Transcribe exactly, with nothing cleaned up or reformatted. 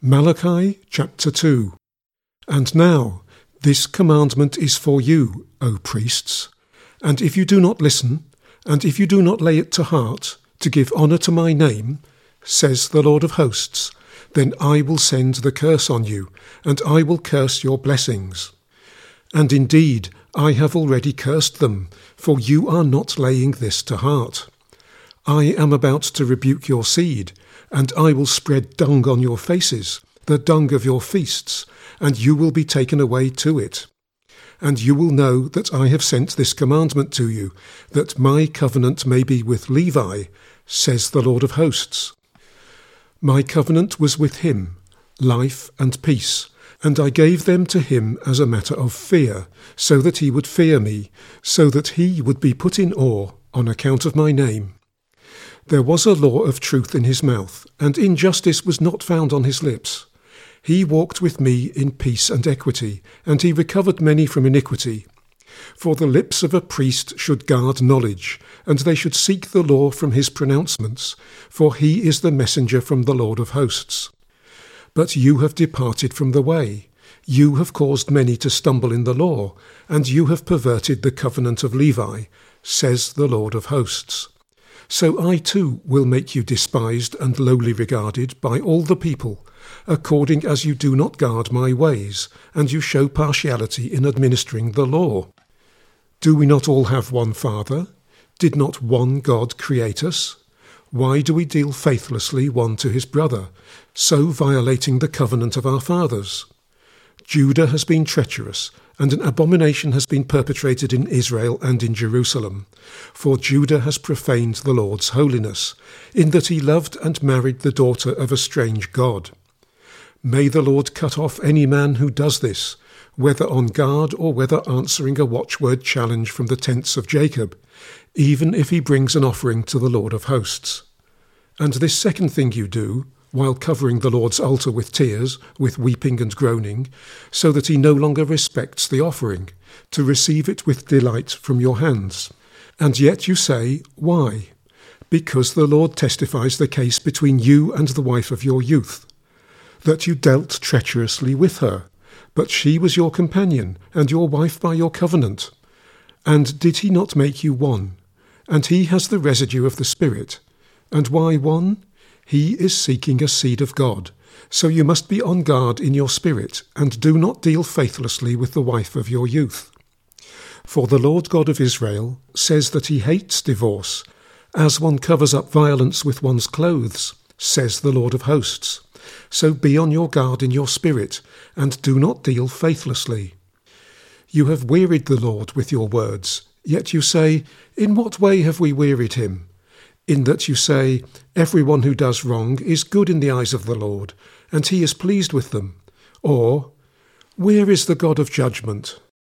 Malachi chapter two. And now this commandment is for you, O priests, and if you do not listen, and if you do not lay it to heart, to give honour to my name, says the Lord of hosts, then I will send the curse on you, and I will curse your blessings. And indeed I have already cursed them, for you are not laying this to heart. I am about to rebuke your seed, and I will spread dung on your faces, the dung of your feasts, and you will be taken away to it. And you will know that I have sent this commandment to you, that my covenant may be with Levi, says the Lord of hosts. My covenant was with him, life and peace, and I gave them to him as a matter of fear, so that he would fear me, so that he would be put in awe on account of my name. There was a law of truth in his mouth, and injustice was not found on his lips. He walked with me in peace and equity, and he recovered many from iniquity. For the lips of a priest should guard knowledge, and they should seek the law from his pronouncements, for he is the messenger from the Lord of hosts. But you have departed from the way. You have caused many to stumble in the law, and you have perverted the covenant of Levi, says the Lord of hosts. So I too will make you despised and lowly regarded by all the people, according as you do not guard my ways, and you show partiality in administering the law. Do we not all have one Father? Did not one God create us? Why do we deal faithlessly one to his brother, so violating the covenant of our fathers? Judah has been treacherous, and an abomination has been perpetrated in Israel and in Jerusalem. For Judah has profaned the Lord's holiness, in that he loved and married the daughter of a strange god. May the Lord cut off any man who does this, whether on guard or whether answering a watchword challenge from the tents of Jacob, even if he brings an offering to the Lord of hosts. And this second thing you do, while covering the Lord's altar with tears, with weeping and groaning, so that he no longer respects the offering, to receive it with delight from your hands. And yet you say, why? Because the Lord testifies the case between you and the wife of your youth, that you dealt treacherously with her, but she was your companion, and your wife by your covenant. And did he not make you one? And he has the residue of the Spirit. And why one? He is seeking a seed of God, so you must be on guard in your spirit, and do not deal faithlessly with the wife of your youth. For the Lord God of Israel says that he hates divorce, as one covers up violence with one's clothes, says the Lord of hosts. So be on your guard in your spirit, and do not deal faithlessly. You have wearied the Lord with your words, yet you say, in what way have we wearied him? In that you say, everyone who does wrong is good in the eyes of the Lord, and he is pleased with them. Or, where is the God of judgment?